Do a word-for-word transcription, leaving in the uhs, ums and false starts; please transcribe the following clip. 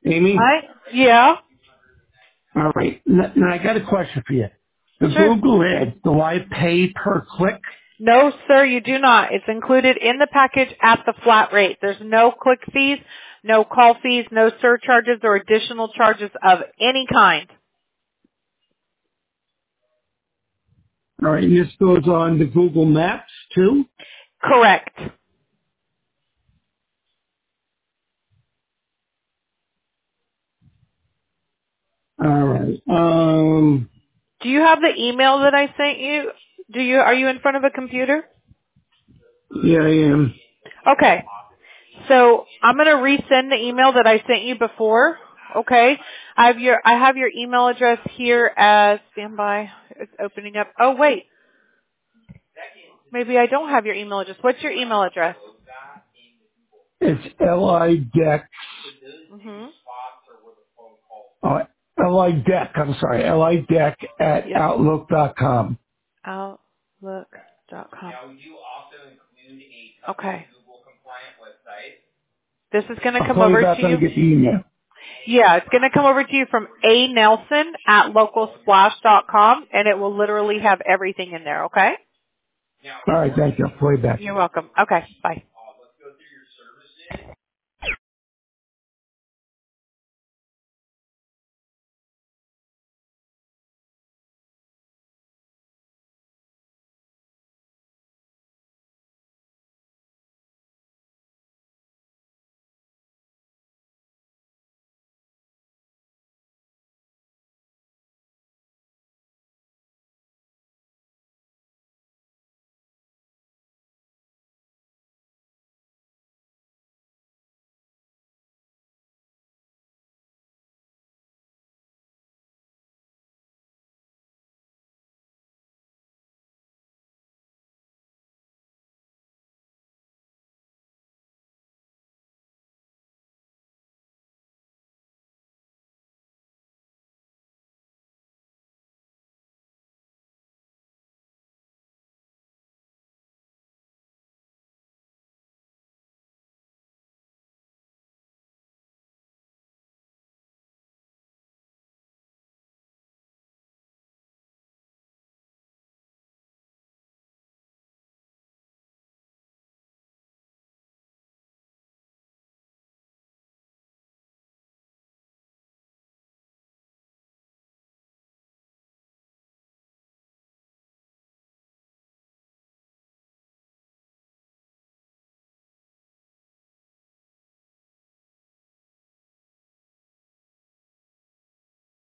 Amy? Hi? Yeah? All right. Now, now I got a question for you. The Sure. Google ads, do I pay per click? No, sir, you do not. It's included in the package at the flat rate. There's no click fees, no call fees, no surcharges or additional charges of any kind. All right. And this goes on the Google Maps too? Correct. All right. Um, Do you have the email that I sent you? Do you, are you in front of a computer? yeah, I am. Okay. So I'm going to resend the email that I sent you before. Okay. I have your, I have your email address here as standby. It's opening up. Oh, wait. Maybe I don't have your email address. What's your email address? It's L-I-Deck, Mm-hmm. uh, L-I-Deck, I'm sorry, L-I-Deck at Yes. outlook dot com. Outlook dot com. Okay. This is going to I'll come call you over back to when I you. get the email. Yeah, it's going to come over to you from A Nelson at local splash dot com, and it will literally have everything in there, okay? All right, thank you. I'll call you back. You're welcome. Okay, bye.